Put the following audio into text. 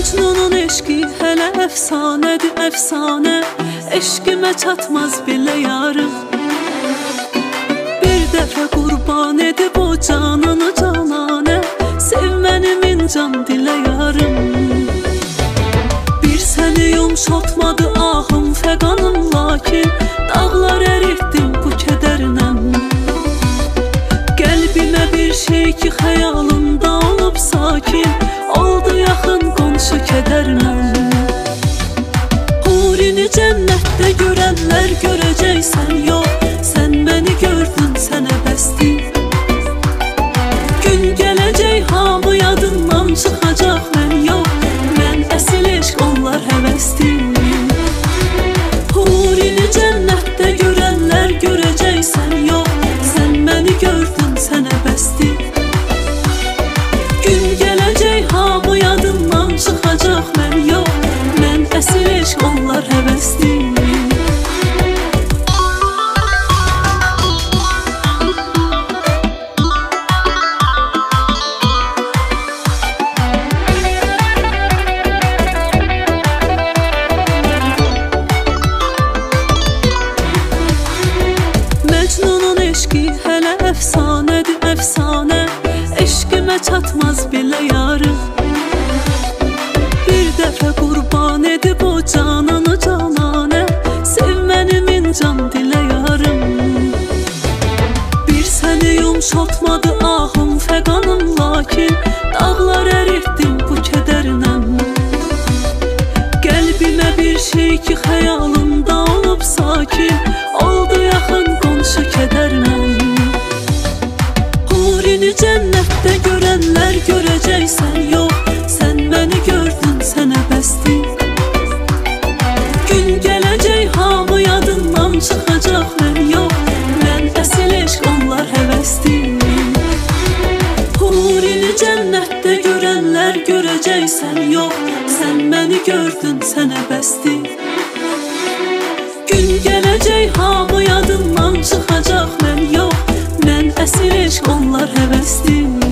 Mecnunun eşqi hələ əfsanədir, əfsanə. Eşqimə çatmaz belə yarım. Bir dəfə qurban edib o canını cananə, sevməni min can dilə yarım. Bir səni yumşatmadı ahım fəqanım, lakin dağlar əritdim bu kədərlə. Qəlbimə bir şey ki xəyalımda olub sakin, oldu yaxın qonşu kədərlə. Hurini cənnətdə görənlər görəcəksən, yox, sən məni gördün, sənə bəsdir. Gün gələcək hamı yadından çıxacaq, mən yox, mən əsil eşq, onlar həvəsdir. Hurini cənnətdə görənlər görəcəksən, yox, sən məni gördün, sənə bəsdir. Gün gələcək hamı yadından çıxacaq, mən yox, mən əsil eşq, onlar həvəsdir. Mecnunun eşqi hələ əfsanədir, əfsanə. Eşqimə çatmaz belə yarım. Bir dəfə qurban edib o canını cananə, sevməni min can dilə yarım. Bir səni yumşatmadı ahım fəqanım, lakin dağlar əritdim bu kədərlə. Qəlbimə bir şey ki xəyalımda olub sakin, oldu yaxın qonşu kədərlə. Hurini cənnətdə görənlər görəcəksən, yox, sən məni gördün, sənə bəsdir. Gün gələcək hamı yadından çıxacaq, mən yox, mən əsil eşq, onlar həvəsdir. Hurini cənnətdə görənlər görəcəksən, yox, sən məni gördün, sənə bəsdir. Gün gələcək hamı yadından çıxacaq, mən yox, mən əsil eşq, onlar həvəsdir.